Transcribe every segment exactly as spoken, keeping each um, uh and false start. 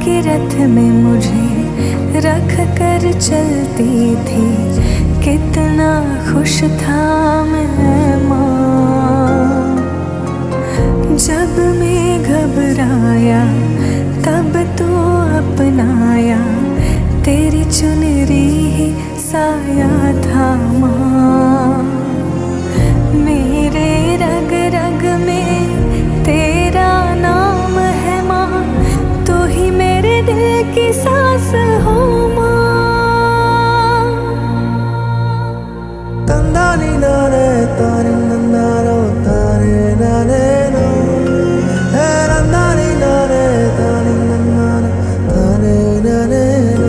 के रथ में मुझे रख कर चलती थी, कितना खुश था मैं माँ। जब मैं घबराया तब तो अपनाया, तेरी चुनरी ही साया था माँ। मेरे रग रग में तेरा नाम है माँ, तू ही मेरे दिल की सांस हो माँ। तंदानी नारे तारे नंदारो तारे नारे नो, हे नंदानी नारे तारे नंदारो तारे नारे नो।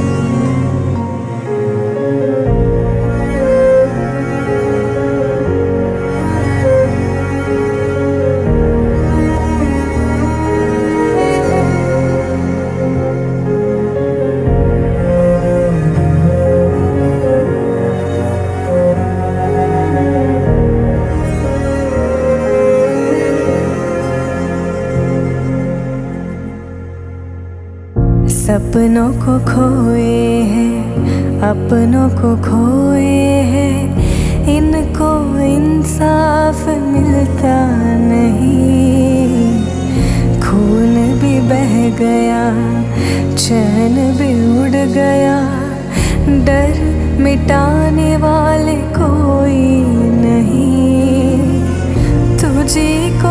सपनों को खोए हैं, अपनों को खोए हैं, इनको इंसाफ मिलता नहीं। खून भी बह गया, चैन भी उड़ गया, डर मिटाने वाले कोई नहीं। तुझे को